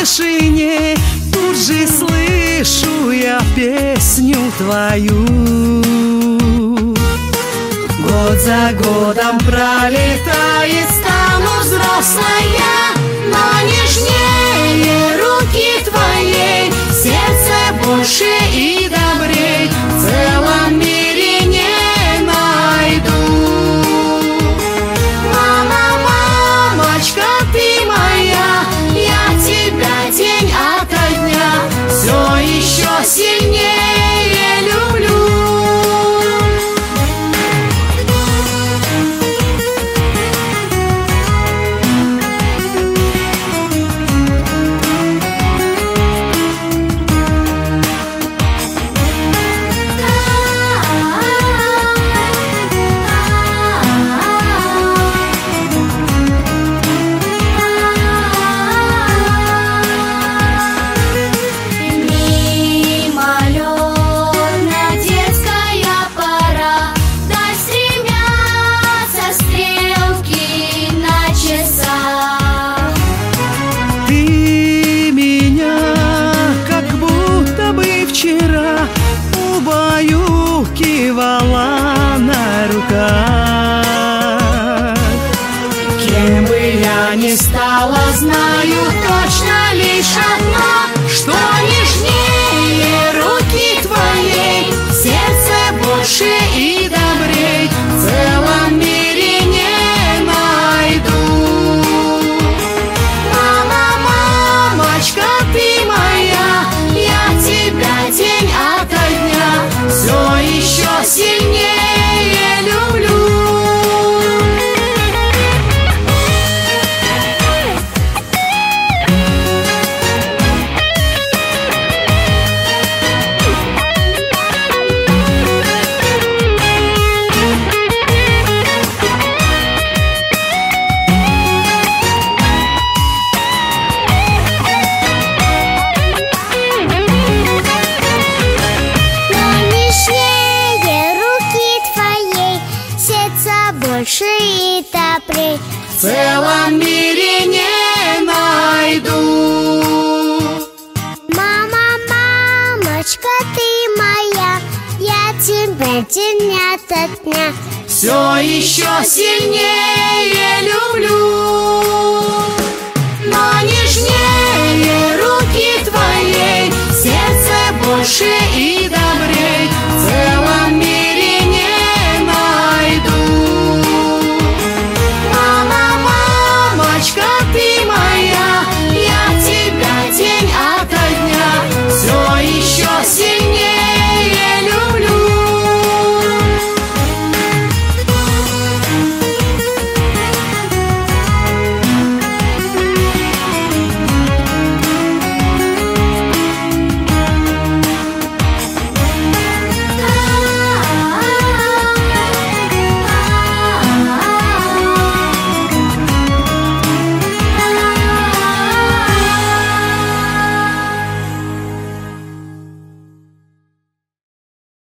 тишине тут же слышу я песню твою. Год за годом пролетает, стану взрослая, но нежнее руки твоей, сердце больше и добрей в целом мире не найду. Мама, мамочка, ты моя, я тебя день ото дня все еще сильнее люблю. Убаюкивала на руках. Кем бы я ни стала, знаю точно лишь одно, что нежнее руки твоей, сердце больше и добрей в целом мире не найду. Мама, мамочка, ты моя, я тебя день ото дня все еще сильнее люблю. Больше и добрей в целом мире не найду. Мама, мамочка, ты моя, я тебя день ото дня все еще сильнее люблю. Но нежнее руки твоей, сердце больше и